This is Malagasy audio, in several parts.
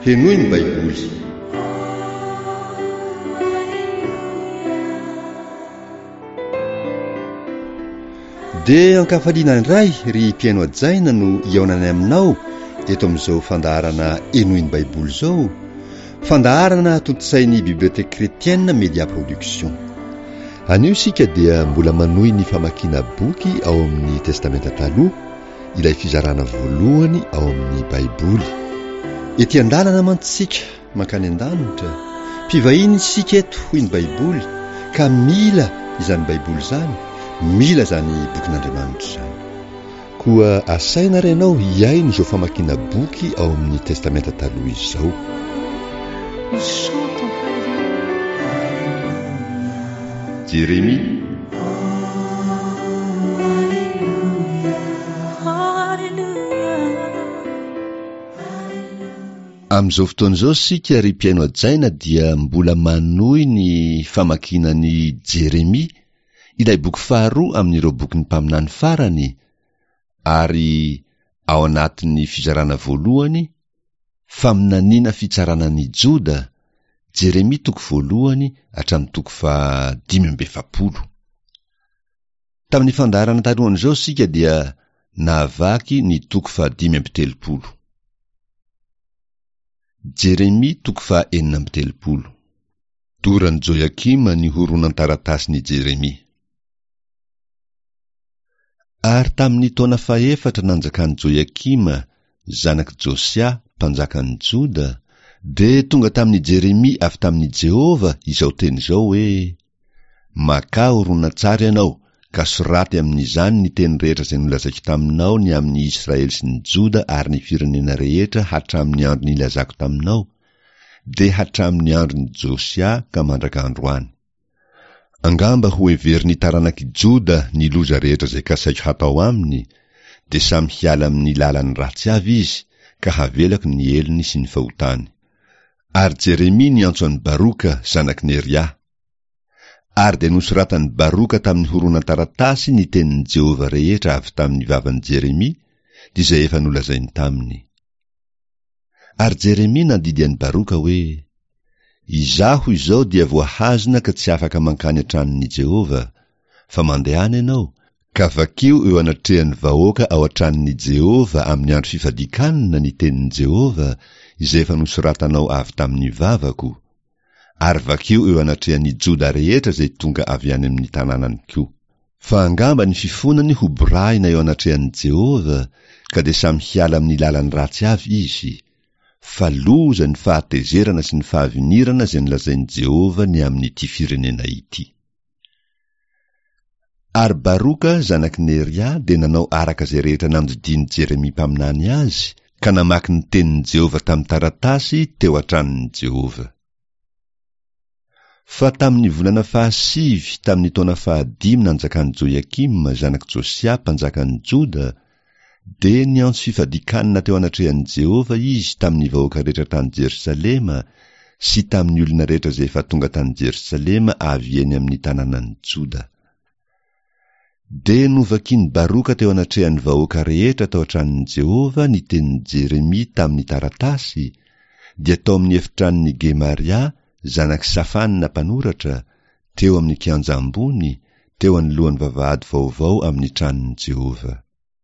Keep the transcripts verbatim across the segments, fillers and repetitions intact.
henoy ny baiboly. Dia ankafaliana indray ry mpiaino ajaina no iaonany aminao eto amin'izao fandaharana enoy ny baiboly izao, fandaharana totosain'ny biblioteka kretienne Media Production. Anio sika dia mbola manohy ny famakiana boky ao amin'ny testamenta taloha, ilay fizarana voalohany ao amin'ny baiboly. Ety an-dalana mantsika mankany an-danitra, mpivahiny sika eto hoy ny baiboly, ka mila izany baiboly izany, mila zany bokin'Andriamanitra izany. Koa asaina renao hiaino izao famakiana boky ao amin'ny testamenta taloha izao. Jérémie, amin'izao fotoan'izao sika ry mpiaino ajaina dia mbola manohy ny famakinany Jérémie, ilay boky faharoa amin'ireo bokin'ny mpaminany farany, ary ao anatin'ny fizarana voalohany faminaniana fitsaranan'ny Joda, Jérémie toko voalohany hatramin'ny toko faha dimy amby efapolo. Tamin'ny fandaharana talohan'izao sika dia nahavaky ny toko faha dimy amby telopolo. Jérémie toko faha enina amby telopolo. Doran'i Joiakima ny horonan-taratasy ny Jérémie. Ary tamin'ny taona fahaefatra nanjakan'i Joiakima, zanaky Josia, mpanjakan'ny Joda, de tonga tamin'ny Jérémie avy tamin'ny Jehova izao teny izao hoe: maka horonan-tsary ianao, ka soraty amin'izany ny teny rehetra izay nolazaiko taminao ny amin'ny Israely sy ny Joda ary ny firenena rehetra hatramin'ny andro nilazako taminao, de hatramin'ny andron'ny Josia ka mandrak'androany. Angamba ho heverin'ny taranaki Joda ny loza rehetra izay kasaiko hatao aminy, de samy hiala amin'ny lalany ratsy avy izy, ka havelako ny eliny sy ny fahotany. Ary Jérémie ny antsoan'ny Baroka zanaky Neria. Ary de nosoratany Baroka tamin'ny horonan-taratasy ny tenin'ny Jehova rehetra avy tamin'ny vavan'i Jérémie, izay efa nolazainy taminy. Ary Jérémie nandidy an'i Baroka hoe: izaho izao dia voahazona ka tsy afaka mankany an-tranon'i Jehova, fa mandehana ianao, ka vakio eo anatrehan'ny vahoaka ao an-tranon'i Jehova amin'ny andro fifadikanana ny tenin'i Jehova izay efa nosoratanao avy tamin'ny vavako, ary vakio eo anatrehan'ny Joda rehetra izay tonga avy any amin'ny tanànany koa. Fa angamba ny fifonany ho borahina eo anatrehan'i Jehova, ka de samy hiala amin'ny lalany ratsy avy izy, fa loza ny fahatezerana sy ny fahavinirana izay nolazain'i Jehova ny amin'ity firenena ity. Ary Baroka zanaky Neria de nanao araka izay rehetra nandidiany Jérémie mpaminany azy, ka namaky ny tenin'i Jehova tamin'ny taratasy teo an-tranon'i Jehova. Fa tamin'ny volana fahasivy tamin'ny taona fahadimy nanjakan'i Joiakima zanaky Josia mpanjakan'ny Joda, de niantso fifadikanana teo anatrehan'i Jehova izy tamin'ny vahoaka rehetra tany Jerusalema sy tamin'ny olona rehetra izay efa tonga tany Jerusalema avy eny amin'ny tanànan'i Joda. De novakiny Baroka teo anatrehan'ny vahoaka rehetra tao an-tranon'i Jehova ny tenin'i Jérémie tamin'ny taratasy, dia tao amin'ny efitran'ny Gemaria zanaky Safanina mpanoratra, teo amin'ny kianja ambony, teo anoloan'ny vavahady vaovao amin'ny tranon'i Jehova.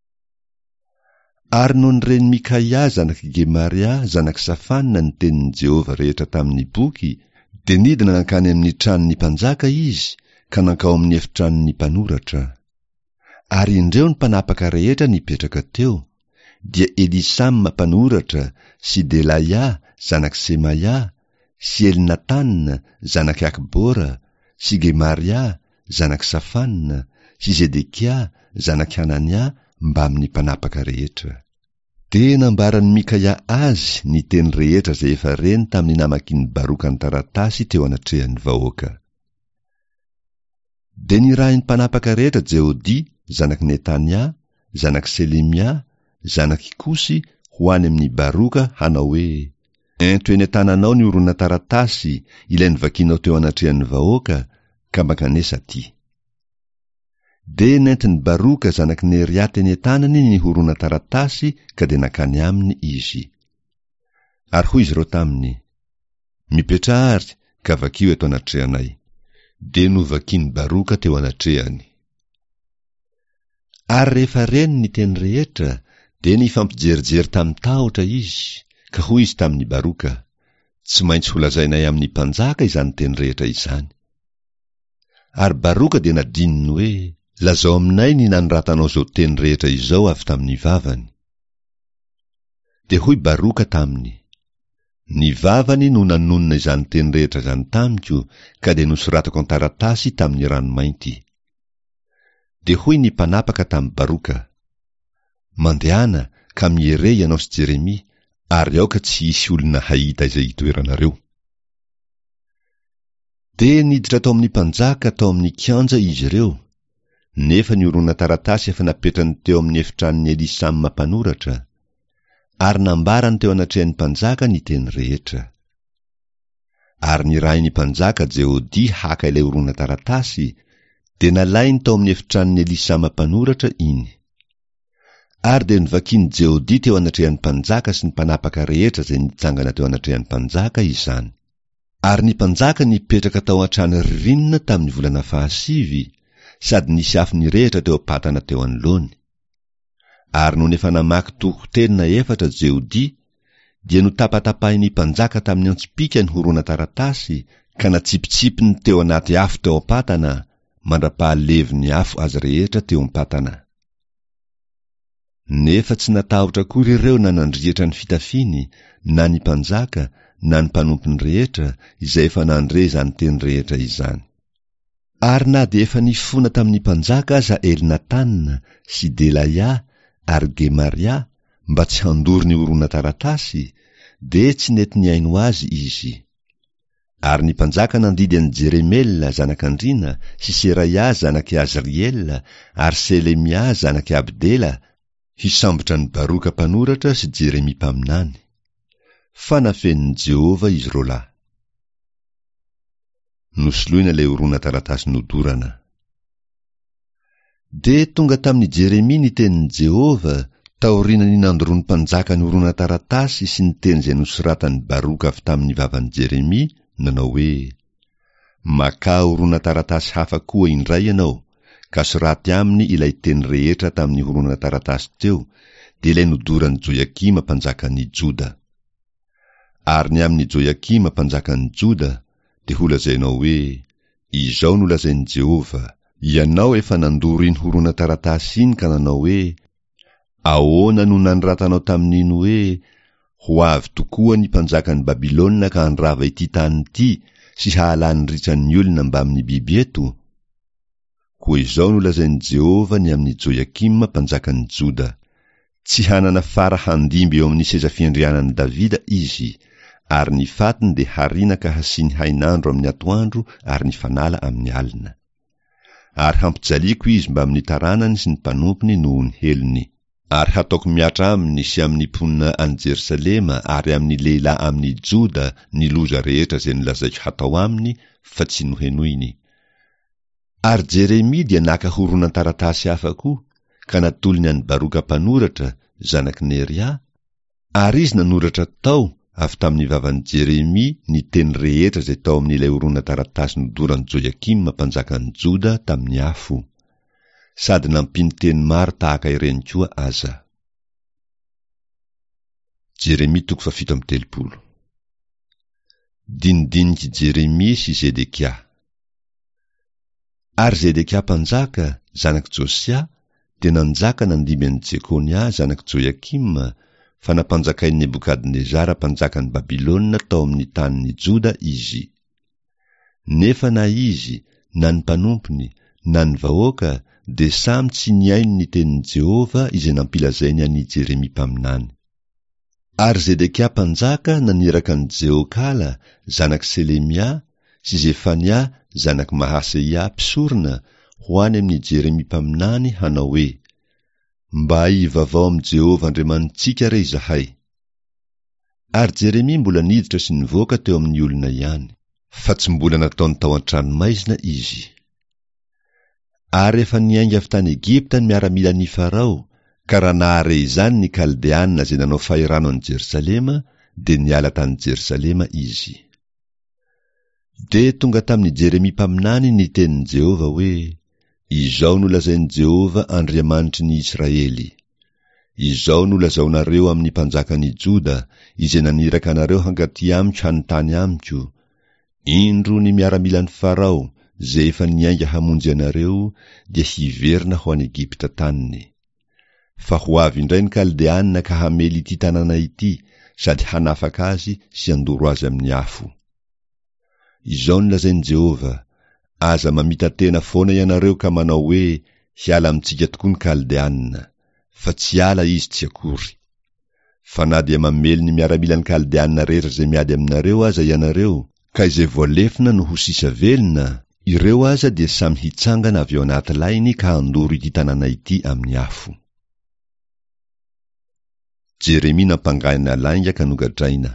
Ary noho ny reny Mikaia zanaky Gemaria zanaky Safanina ny tenin'i Jehova rehetra tamin'ny boky, de nidina nankany amin'ny tranon'ny mpanjaka izy, ka nankao amin'ny efitran'ny mpanoratra. Ary indreo ny mpanapaka rehetra nipetraka teo, dia Elisama mpanoratra sy Delaia zanaky Semaia sy Elinatanina zanaky Akbora sy Gemaria zanaky Safanina sy Zedekia zanaky Hanania mba amin'ny mpanapaka rehetra. De nambaran'ny Mikaia azy ny teny rehetra izay efa reny tamin'ny namakin'ny Baroka ny taratasy teo anatrehan'ny vahoaka. De nirahin'ny mpanapaka rehetra Jeody zanaky Netania, zanaky Selemia, zanaky Kosy ho any amin'ny Baroka hanao hoe: ento eny an-tananao ny horonan-taratasy ilay nivakinao teo anatrehan'ny vahoaka, ka mankanesa ty. De nentin'ny Baroka zanaky Neria teny an-tanany ny horonan-taratasy ka de nakany aminy izy. Ary hoy izy ireo taminy: mipetraha ary ka vakio eto anatrehanay. De novakiny Baroka teo anatrehany. Ary rehefa reny ny teny rehetra, de nifampijerijery tamin'ny tahotra izy, ka hoy izy tamin'ny Baroka: tsy maintsy ho lazainay amin'ny mpanjaka izany teny rehetra izany. Ary Baroka de nadininy hoe: lazao aminay ny nanoratanao zao teny rehetra izao avy tamin'ny vavany. De hoy Baroka taminy: ny vavany no nanonona izany teny rehetra izany tamiko, ka de nosoratako an-taratasy tamin'ny ranomainty. De hoy ny mpanapaka tamin'ny Baroka: mandehana ka miere ianao sy Jeremia, ary aoka tsy hisy olona hahita izay itoeranareo. De niditra tao amin'ny mpanjaka tao amin'ny kianja izy ireo, nefa ny horonatan-taratasy efa napetrany teo amin'ny efitran'ny Elisama mpanoratra, ary nambarany teo anatrehan'ny mpanjaka ny teny rehetra. Ary nirahin'ny mpanjaka Jehodia haka ilay horonatan-taratasy, de nalainy tao amin'ny efitran'ny Elisama mpanoratra iny. Ary de nivakiany Jehodia teo anatrehan'ny mpanjaka sy ny mpanapaka rehetra izay nitsangana teo anatrehan'ny mpanjaka izany. Ary ny mpanjaka nipetraka tao an-trano ririnina tamin'ny volana fahasivy, sady nisy afo nirehitra teo apatana teo anoloany. Ary no nefa namaky toko-tenina efatra Jehodia, dia notapatapahiny mpanjaka tamin'ny antsipika ny horonatan-taratasy, ka natsipitsipiny teo anaty afo teo apatana, mandra-pahaleviny afo azy rehetra teo ampatana. Nefa tsy natahotra akory ireo na nandrihitra ny fitafiny, na ny mpanjaka, na ny mpanompiny rehetra, izay efa nandre izany teny rehetra izany. Ary na de efa nifona tamin'ny mpanjaka aza Elnatanina sy Delaia ary Gemaria mba tsy handory ny horonatan-taratasy, de tsy nety ny aino azy izy. Ary ny mpanjaka nandidy an'i Jeremelina zanak'Andrina sy Seraia zanaky Azriela ary Selemia zanaky Abdela hisambotra ny Baroka mpanoratra sy Jeremia mpaminany. Fa nafenin'i Jehova izy rola. Nosoloina ilay horonatan-taratasy nodorana. De tonga tamin'ny Jeremia ny tenin'i Jehova taorianany nandoroany mpanjaka ny horonatan-taratasy sy ny teny izay nosoratan'ny Baroka avy tamin'ny vavan'i Jeremia, nanao hoe: maka horonatan-taratasy hafa koa indray ianao, ka soraty aminy ilay teny rehetra tamin'ny horonatan-taratasy teo, de ilay nodoran'ny Joiakima mpanjakan'ny Joda. Ary ny amin'ny Joiakima mpanjakan'ny Joda, de ho lazainao hoe: izao no lazain'i Jehova, ianao efa nandoro iny horonatan-taratasy iny ka nanao hoe: ahoana no nanoratanao tamin'iny hoe: ho avy tokoa ny mpanjakan'ny Babilôna ka handrava ity tany ity sy hahalany ritran'ny olona mba amin'ny biby eto? Koa izao no lazain'i Jehova ny amin'ny Joiakima mpanjakan'ny Joda: tsy hanana fara handimby eo amin'ny seza fiandrianan'i Davida izy, ary ny fatiny de harina ka hasiny hainandro amin'ny atoandro ary ny fanala amin'ny alina. Ary hampijaliko izy mba amin'ny taranany sy ny mpanompiny noho ny heliny. Ary hataoko miatra aminy sy amin'ny mponina any Jerusalema ary amin'ny lehilahy amin'ny Joda ny loza rehetra izay nilazaiko hatao aminy, fa tsy nohenoiny. Ary Jeremia dia naka horonatan-taratasy hafa koa, ka natolony an'ny Baroka mpanoratra zanaky Neria, ary izy nanoratra tao avy tamin'ny vavan'i Jeremia ny teny rehetra izay tao amin'ilay horonatan-taratasy nodoran'i Joiakima mpanjakan'ny Joda tamin'ny afo, sady nampiny teny maro tahaka ireny koa aza. Jeremia toko fafito amby telopolo. Dinidiniky Jeremia sy Zedekia. Ary Zedekia mpanjaka zanaky Josia de nanjaka nandimy an'i Jekonia zanaky Joiakima, fa nampanjakain'i Nebukadnezara mpanjakan'ny Babilôna tao amin'ny tanin'ny Joda izy. Nefa na izy, na ny mpanompiny, na ny vahoaka, de samy tsy niaino ny tenin'i Jehova izay nampilazainy an'i Jeremia mpaminany. Ary Zedekia mpanjaka naniraka an'i Jeokala zanaky Selemia sy Zefania zanaky Mahaseia mpisorona ho any amin'ny Jeremia mpaminany hanao hoe: mba hivavao amin'i Jehova Andriamanitsika re izahay. Ary Jeremia mbola niditra sy nivoaka teo amin'ny olona ihany, fa tsy mbola nataony tao an-tranomaizina izy. Ary efa niainga avy tany Egipta ny miaramila ny Farao, ka raha nahare izany ny Kaldeanina izay nanao fahirano an'i Jerusalema, de niala tany Jerosalema izy. De tonga tamin'ny Jeremia mpaminany ny tenin'i Jehova hoe, izao no lazain'i Jehova Andriamanitry ny Israely. Izao no lazaonareo amin'ny mpanjakany Joda, izay naniraka anareo hankaty amiko hanontany amiko. Indro ny miaramilan'ny Farao, zay efa niainga hamonjy anareo, dia hiverina ho any Egipta taniny. Fa ho avy indray ny Kaldeanina ka hamely ity tanàna ity, sady hanafaka azy sy handoro azy amin'ny afo. Izao no lazain'i Jehova, aza mamita tena foana ianareo ka manao hoe, hiala amintsika tokoa ny Kaldeanina, fa tsy ala izy tsy akory. Fa na dia mamely ny miaramilan'ny Kaldeanina rehetra zay miady aminareo aza ianareo, ka izay voalefina no ho sisa velona, ireo aza dia samy hitsangana avy ao anaty lainy ka handoro ity tanàna ity amin'ny afo. Jeremia nampangaina lainga ka nogadraina.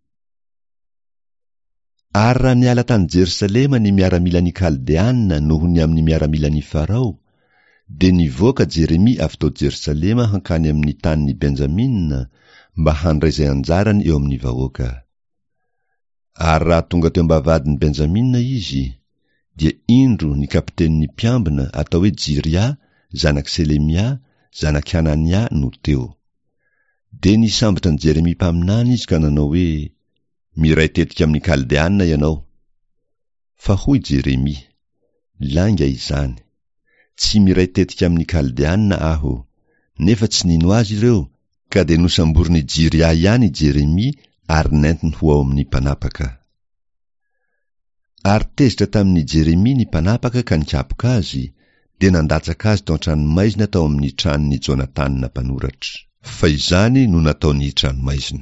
Ary raha niala tany Jerosalema ny miaramilan'ny Kaldeanina noho ny amin'ny miaramilan'ny Farao, de nivoaka Jeremia avy tao Jerosalema hankany amin'ny tanin'ny Benjaminina mba handray izay anjarany eo amin'ny vahoaka. Ary raha tonga teo ambavadin'ny Benjaminina izy, dia indro ny kapiten'ny mpiambina atao hoe Jiria, zanak Selemia, zanak Hanania no teo. De nisambatra ny Jeremia mpaminany izy ka nanao hoe, miray tetika amin'ny Kaldeanina ianao. Fa hoy Jeremia, langa izany, tsy miray tetika amin'ny Kaldeanina aho, nefa tsy nino azy ireo, ka de nosamboriny Jiria ihany Jeremia ary nentiny ho ao amin'ny mpanapaka. Ary tezitra tamin'ny Jeremia ny mpanapaka ka nikapoka azy, de nandatsaka azy tao an-tranomaizina tao amin'ny tranon'ny Jonatanina mpanoratra. Fa izany no nataony tranomaizina.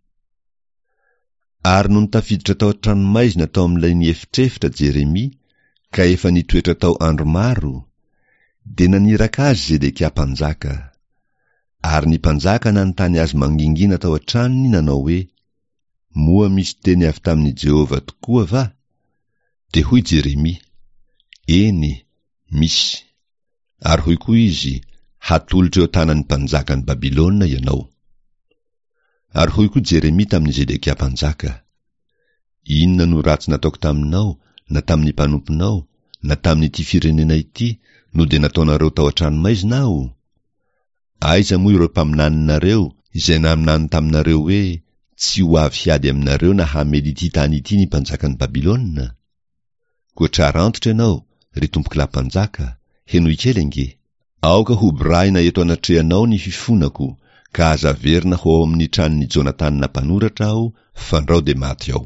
Ary no nitafiditra tao an-tranomaizina tao amin'ilay niefitrefitra Jeremia, ka efa nitoetra tao andro maro, de naniraka azy Zedekia mpanjaka. Ary ny mpanjaka nanontany azy mangingina tao an-tranony nanao hoe, moa misy teny avy tamin'ny Jehova tokoa va? De hoy Jeremia, eny, misy. Ary hoy koa izy, hatolotra eo tanan'ny mpanjakan'ny Babilôna ianao. Ary hoy koa Jeremia tamin'ny Zedekia mpanjaka, inona no ratsy nataoko taminao, na tamin'ny mpanomponao, na tamin'ity firenena ity, no de nataonareo tao an-tranomaizina aho? Aiza moa ireo mpaminaninareo, izay naminany taminareo hoe, tsy ho avy hiady aminareo na hamely ity tany ity ny mpanjakan'ny Babilôna? Koa tsara antitra ianao, ry tompoky mpanjaka, henoy kely ange. Aoka ho braina eto anatrehanao ny fifonako, ka azaverina ho ao amin'ny tranon'ny Jonatanina mpanoratra aho, fandrao de maty ao.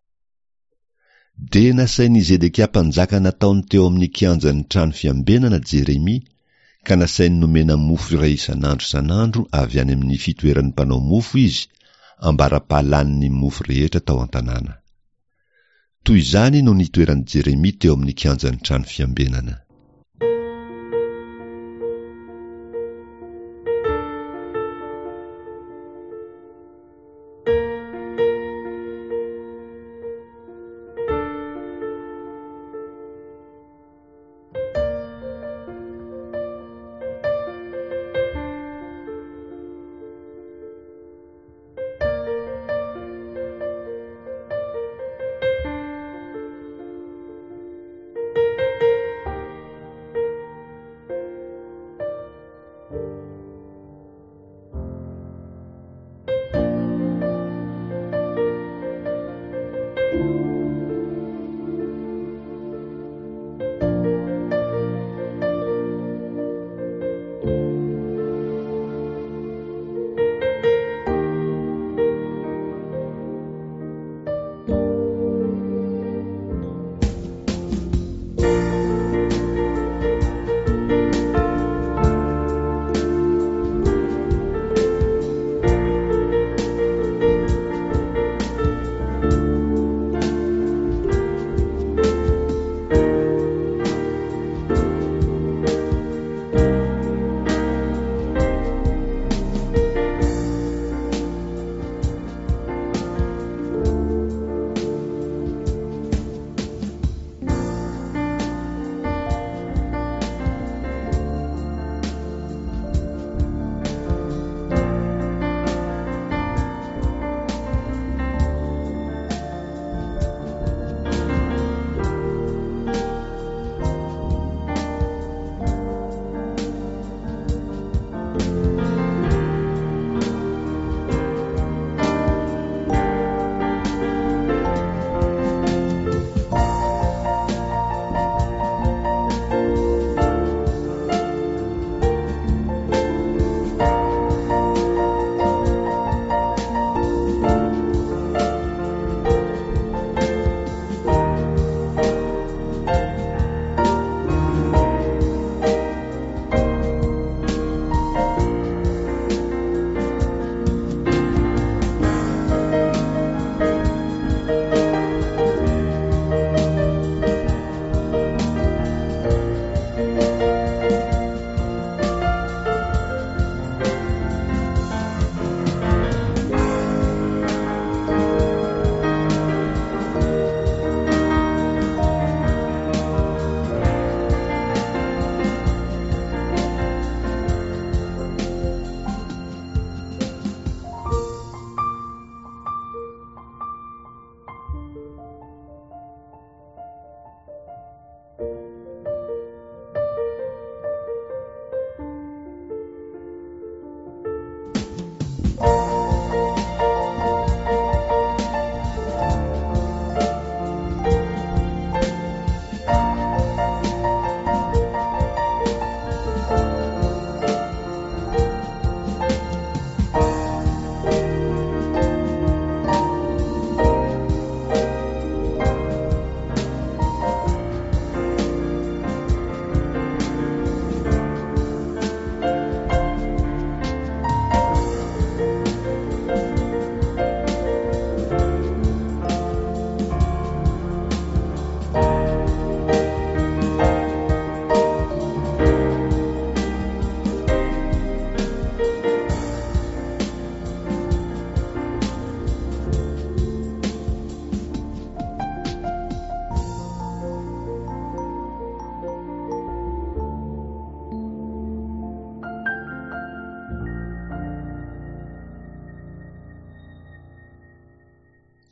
De nasain'ny Zedekia mpanjaka nataony teo amin'ny kianjan'ny trano fiambenana Jeremia, ka nasainy nomena mofo iray isan'andro isan'andro avy any amin'ny fitoeran'ny mpanao mofo izy, ambara-pahalan'ny mofo rehetra tao an-tanàna. Toy izany no nitoeran'i Jeremia teo amin'ny kianjan'ny trano fiambenana.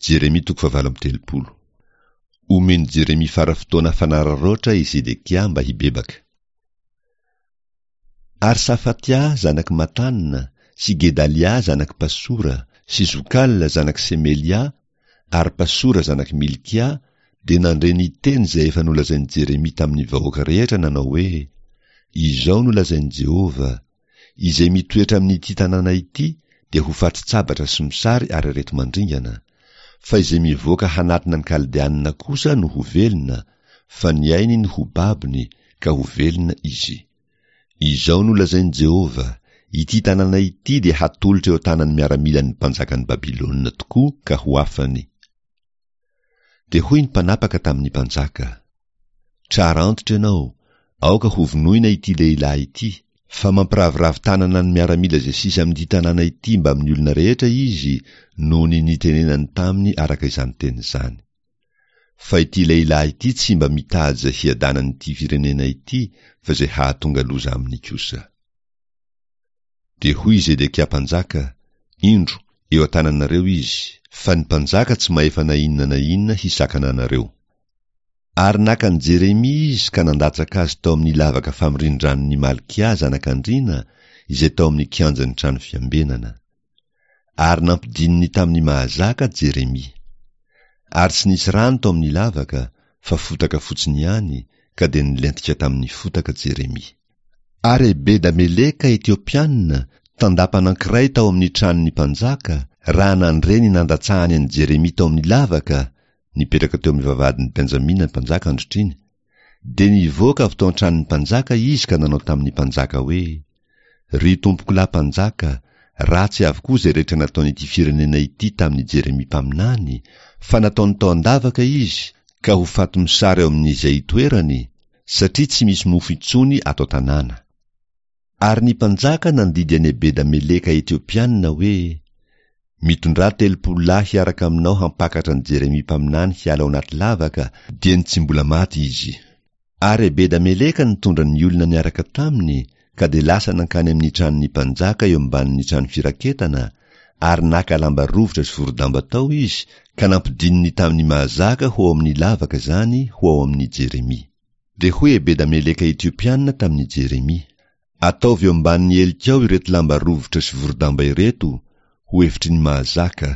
Jeremia toko fahavalo amby telopolo. Omeny Jeremia fara-fotoana fanararoatra i Zedekia mba hibebaka. Ary Safatia zanaky Matanina, sy Gedalia zanaky Pasora, sy Zokal zanaky Semelia, ary Pasora zanaky Milkia, de nandreny teny zay efa nolazainy Jeremia tamin'ny vahoaka rehetra nanao hoe: izao nolazainy Jehova, izay mitoetra amin'ity tanàna ity dia ho fatritsabatra sy misary ary reto mandringana, fa izay mivoaka hanatina ny Kaldeanina kosa no ho velona, fa ny ainy no ho babiny ka ho velona izy. Izao nolazainy Jehova, ity tanàna ity dia hatolotra eo tanany miaramila ny mpanjakan'ny Babilôna tokoa ka ho afany. De hoy ny mpanapaka tamin'ny mpanjaka: tsara antitra ianao, aoka ho vonoina ity lehilahy ity, fa mampiravoravo tanana ny miaramila zay sisy amin'ity tanàna ity mba amin'ny olona rehetra izy noho ny nitenenany taminy araka izany teny izany. Fa ity lehilahy ity tsy mba mitady zay hiadanan'ity firenena ity, fa zay hahatonga loza aminy kosa. De hoy Zedekia mpanjaka: indro eo an-tananareo izy, fa ny mpanjaka tsy maefa na inona na inona hisakana anareo. Ary nakan Jeremia izy ka nandatsaka azy tao amin'ny lavaka famirindran'ny Malkia zanak'Andrina, izay tao amin'ny kianjan'ny trano fiambenana. Ary nampidininy tamin'ny mahazaka Jeremia. Ary tsy nisy rano tao amin'ny lavaka, fa fotaka fotsiny ihany, ka de nilentika tamin'ny fotaka Jeremia. Ary Bedameleka Etiopianina, tandapa anankiray tao amin'ny tranon'ny mpanjaka, raha nandreny nandatsahany an'i Jeremia tao amin'ny lavaka, nipetraka teo amin'ny vavahadin'ny Benjamina ny mpanjaka androtriny, de nivoaka avy tao an-tranon'ny mpanjaka izy ka nanao tamin'ny mpanjaka hoe: ry tompoko lahy mpanjaka, ratsy avokoa zay rehetra nataon'ity firenena ity tamin'ny Jeremia mpaminany, fa nataony tao andavaka izy ka ho faty misary eo amin'izay toerany, satria tsy misy mofo intsony atao tanàna. Ary ny mpanjaka nandidy any Bedameleka Etiopianina hoe: mitondra telopolo lahy hiaraka aminao hampakatra ny Jeremia mpaminany hiala ao anaty lavaka, dia ny tsy mbola maty izy. Ary Bedameleka nitondra ny olona niaraka taminy, ka de lasa nankany amin'ny tranon'ny mpanjaka eo ambanin'ny trano firaketana, ary naka lamba rovitra sy vorodamba tao izy, ka nampidininy tamin'ny mahazaka ho ao amin'ny lavaka zany ho ao amin'ny Jeremia. De hoe Bedameleka Etiopianina tamin'ny Jeremia: ataovy eo ambanin'ny elikao ireto lamba rovitra sy vorodamba ireto, ho hevitry ny mahazaka.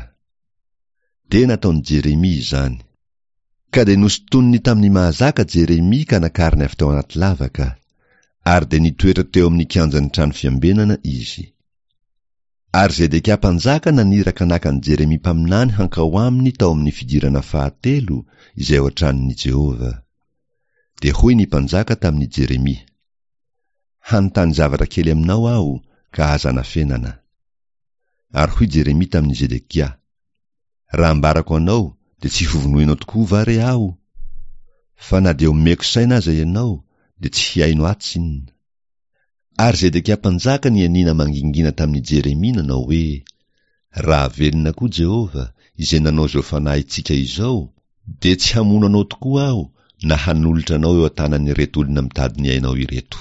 De nataony Jeremia izany. Ka de nosotoniny tamin'ny mahazaka Jeremia ka nakariny avy tao anaty lavaka, ary de nitoetra teo amin'ny kianjan'ny trano fiambenana izy. Ary Zedekia mpanjaka naniraka nakan'i Jeremia mpaminany hankao aminy tao amin'ny fidirana fahatelo izay ao an-tranon'i Jehova. De hoy ny mpanjaka tamin'ny Jeremia: hanontany zavatra kely aminao aho ka aza nafenana. Ary hoy Jeremia tamin'ny Zedekia: raha ambarako anao de tsy hovonoinao tokoa va re aho? Fa na de omeko saina aza ianao de tsy hiaino atsy inona. Ary Zedekia mpanjaka ny anina mangingina tamin'ny Jeremia nanao hoe: raha velona koa Jehova izay nanao zao fanahy itsika izao, de tsy hamono anao tokoa aho na hanolotra anao eo an-tanan'ny reto olona mitady ny ainao ireto.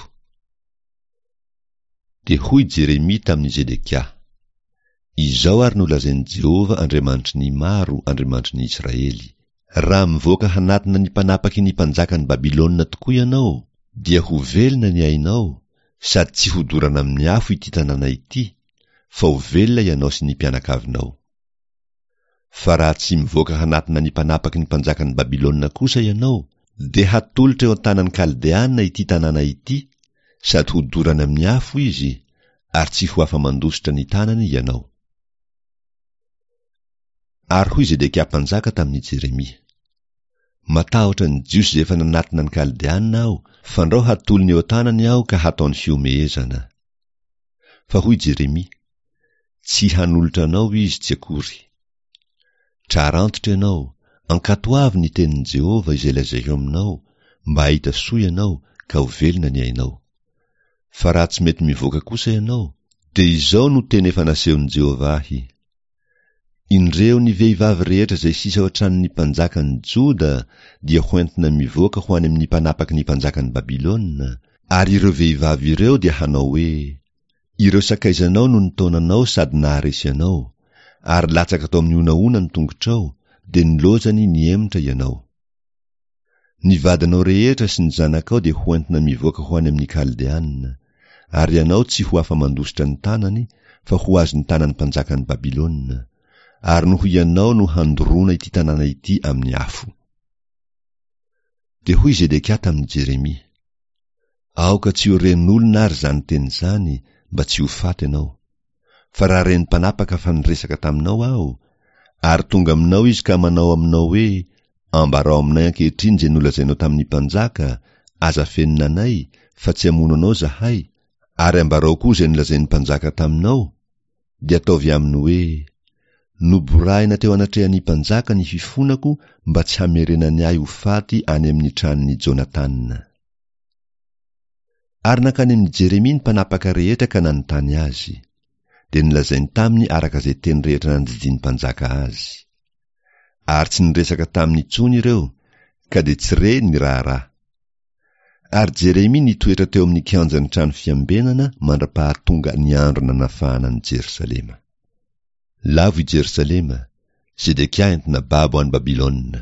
De hoy Jeremia tamin'ny Zedekia: izao ary nolazainy Jehova Andriamanitry ny maro, Andriamanitry ny Israely: raha mivoaka hanatina ny mpanapaky ny mpanjakany Babilôna tokoa ianao, dia ho velona ny ainao, sady tsy ho dorana amin'ny afo ity tanàna ity, fa ho velona ianao sy ny mpianakavinao. Fa raha tsy mivoaka hanatina ny mpanapaky ny mpanjakany Babilôna kosa ianao, de hatolotra eo an-tanan'ny Kaldeanina ity tanàna ity, sady ho dorana amin'ny afo izy, ary tsy ho afa-mandositra ny tanany ianao. Ary hoy Zedekia mpanjaka tamin'ny Jeremia: matahotra ny jiosy zay efa nanatina ny Kaldeanina aho, fandrao hatolony eo tanany aho ka hataony fiomehezana. Fa hoy Jeremia: tsy hanolotra anao izy tsy akory. Tsara antitra ianao, ankatoavy ny tenin'i Jehova izay lazaiko aminao, mba hahita soa ianao ka ho velona ny ainao. Fa raha tsy mety mivoaka kosa ianao, de izao no teny efa nasehon'i Jehova ahy: indreo ny vehivavy rehetra zay sisa ao an-tranon'ny mpanjakany Joda dia hoentina mivoaka ho any amin'ny mpanapaky ny mpanjakany Babilôna, ary ireo vehivavy ireo dia hanao hoe: ireo sakaizanao no nitaonanao sady naharesy anao, ary latsaka tao amin'ny onaona ny tongotrao, dia nilozany niemotra ianao. Ny vadinao rehetra sy ny zanakao dia hoentina mivoaka ho any amin'ny Kaldeanina, ary ianao tsy ho afa-mandositra ny tanany, fa ho azy ny tanany mpanjakany Babilôna, ary noho ianao no handorona ity tanàna ity amin'ny afo. Dia hoy Zedekia tamin'ny Jeremia: aoka tsy ho ren'olona ary zany teny zany, mba tsy ho faty ianao. Fa raha reny mpanapaka fa niresaka taminao aho, ary tonga aminao izy ka manao aminao hoe: ambarao aminay ankehitriny izay nolazainao tamin'ny mpanjaka, aza fenina anay, fa tsy hamono anao zahay, ary ambarao koa izay nolazain'ny mpanjaka taminao, dia ataovy aminy hoe: noborahina teo anatrehan'ny mpanjaka ny fifonako mba tsy hamerenany ahy ho faty any amin'ny tranon'ny Jonatanina. Ary nakany amin'ny Jeremia ny mpanapaka rehetra ka nanontany azy, dia nilazainy taminy araka izay teny rehetra nandidiany mpanjaka azy. Ary tsy niresaka taminy intsony ireo, ka dia tsy re ny raharaha. Ary Jeremia nitoetra teo amin'ny kianjan'ny trano fiambenana mandra-pahatonga ny andro nanafahana ny Jerosalema. Lavo i Jerosalema, Zedekia entina babo any Babilôna.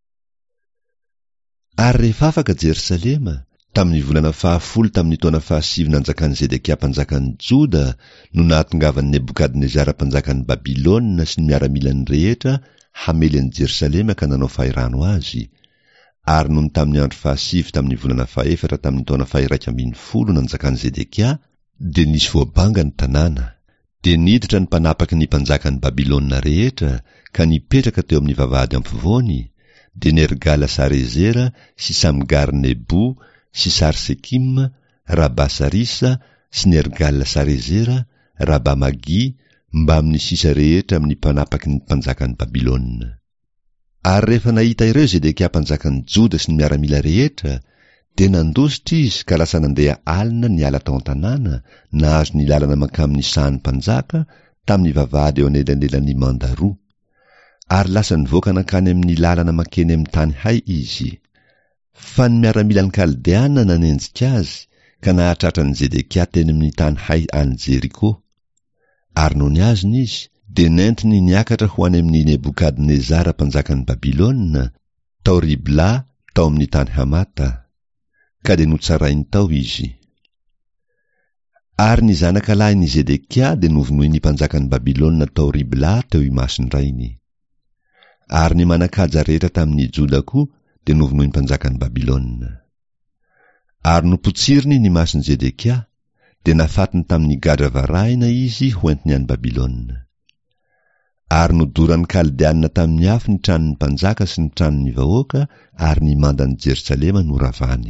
Ary rehefa afaka Jerosalema, tamin'ny volana fahafolo tamin'ny taona fahasivy nanjakan'i Zedekia mpanjakan'ny Joda, no nahatongavan'i Nebukadnezara mpanjakan'ny Babilôna sy ny miaramilany rehetra hamely an'i Jerosalema ka nanao fahirano azy. Ary noho tamin'ny andro fahasivy tamin'ny volana fahaefatra tamin'ny taona fahiraika ambin'ny folo nanjakan'i Zedekia, dia nisy voabanga ny tanàna. Dia niditra ny mpanapaky ny mpanjakan'ny Babilôna rehetra ka nipetraka teo amin'ny vavahady ampovoany, dia Nergala-Sarezera sy Samgar-Nebo sy Sarsekim, Rabasarisa sy Nergala-Sarezera, Rabamagi, mba amin'ny sisa rehetra amin'ny mpanapaky ny mpanjakan'ny Babilôna. Ary rehefa nahita ireo Zedekia mpanjakan'ny Joda sy ny miaramila rehetra, dia nandositra izy ka lasa nandeha alina ny ala tao an-tanàna, nahazo ny lalana makamin'ny sahan'ny mpanjaka tamin'ny vavahady eo anelanelan'ny mandaroa. Ary lasa nivoaka nankany amin'ny lalana makeny amin'ny tany hay izy. Fa ny miaramila ny Kaldeana nanenjika azy, ka nahatratra ny Zedekia teny amin'ny tany hay any Jeriko. Ary noho ny azony izy, dia nentiny niakatra ho any amin'ny Nebukadnezara mpanjakan'ny Babilôna tao Ribla tao amin'ny tany Hamata, ka dia notsarainy tao izy. Ary ny zanaka lahin'i Zedekia dia novonoiny mpanjakan'ny Babilôna tao Ribla teo imason-drainy. Ary ny manakaja rehetra tamin'ny Joda koa dia novonoiny mpanjakan'ny Babilôna. Ary nopotsiriny ny mason'i Zedekia, dia nafatiny tamin'ny gadra varahina izy hoentiny any Babilôna. Ary nodoran'ny Kaldeanina tamin'ny afo ny tranon'ny mpanjaka sy ny tranon'ny vahoaka, ary ny mandan'i Jerosalema noravany.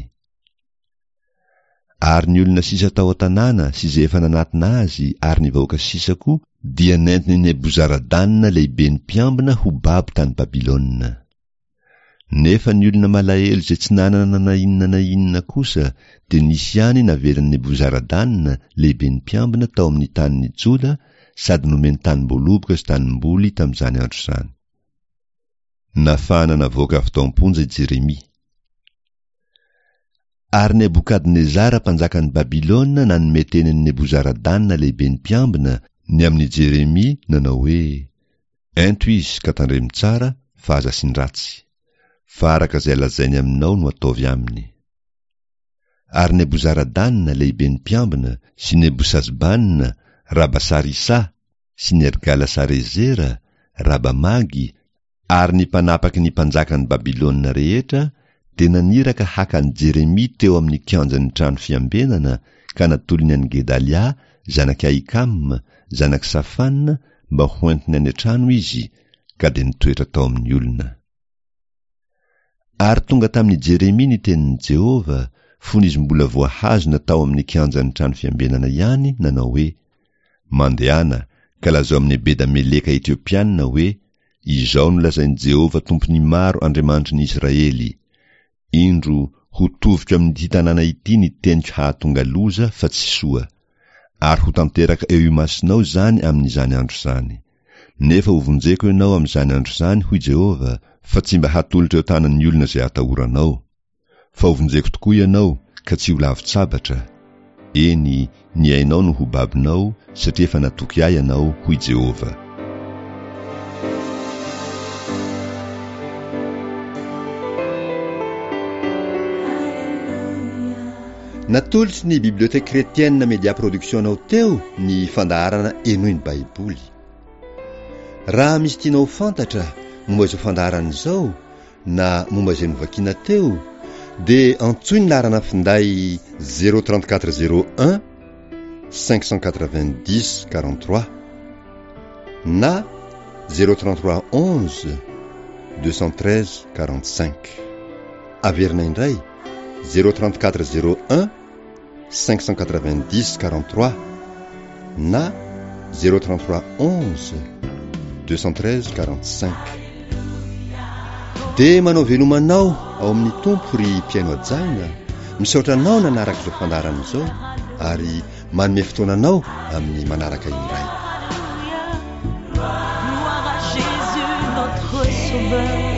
Ary ny olona sisa tao an-tanàna sy izay efa nanatina azy ary ny vahoaka sisa koa, dia nentiny Nebuzaradanina lehiben'ny mpiambina ho babo tany Babilôna. Nefa ny olona malahelo izay tsy nanana na inona na inona kosa, dia nisy ihany navelan'ny Nebuzaradanina lehiben'ny mpiambina tao amin'ny tanin'ny Joda, sady nomeny tany-boaloboka sy tanimboly tamin'izany andro izany. Nafahana navoaka avy tao am-ponja i Jeremia. Ary Nebukadnezara mpanjakan'ny Babilôna nanome tenin'ny Nebuzaradanina lehiben'ny mpiambina ny amin'ny Jeremia nanao hoe: ento izy ka tandremo tsara fa aza sy ny ratsy, fa araka izay lazainy aminao no ataovy aminy. Ary Nebuzaradanina lehiben'ny mpiambina sy Nebosazbanina, Rabasarisa sy Nergala-Sarezera, Rabamagy, ary ny mpanapaky ny mpanjakan'ny Babilôna rehetra, dia naniraka haka ny Jeremia teo amin'ny kianjan'ny trano fiambenana, ka natolony an'i Gedalia, zanak' Ahikam, zanak' Safanina, mba hoentiny any an-trano izy, ka dia nitoetra tao amin'ny olona. Ary tonga tamin'ny Jeremia ny tenin'ny Jehova, fony izy mbola voahazona tao amin'ny kianjan'ny trano fiambenana ihany, nanao hoe: mandehana ka lazao amin'ny Bedameleka Etiopiana hoe: izao no lazain'i Jehova tompony maro Andriamanitry ny Israely, indro ho toviko amin'ity tanàna ity ny teniko hahatonga loza fa tsy soa, ary ho tanteraka eo imasinao zany amin'izany andro zany. Nefa ho vonjeko ianao amin'izany andro zany, hoy Jehova, fa tsy mba hatolotra eo tanan'ny olona izay hatahoranao, fa ho vonjeko tokoa ianao ka tsy ho lavitsabatra. Eny, ny ainao no ho babinao, satria efa natoky ahy ianao, hoy Jehova. natolotsy ny biblioteka kretienne média production ao teo ny fandaharana enoy ny baiboly. Raha misy tianao fantatra momba izao fandaharana izao na momba izay novakina teo dia antsoy ny laharana finday zéro trente-quatre zéro un cinq cent quatre-vingt-dix quarante-trois na zéro trente-trois onze deux cent treize quarante-cinq. Averina indray zéro trente-quatre zéro un cinq cent quatre-vingt-dix quarante-trois na zéro trente-trois onze deux cent treize quarante-cinq. Dia manao velomanao ao amin'ny tompo ry mpiaino ajaina, misaotra anao nanaraka izao fandaharana izao ary manome fotoananao amin'ny manaraka iray. Gloire à Jésus notre sauveur.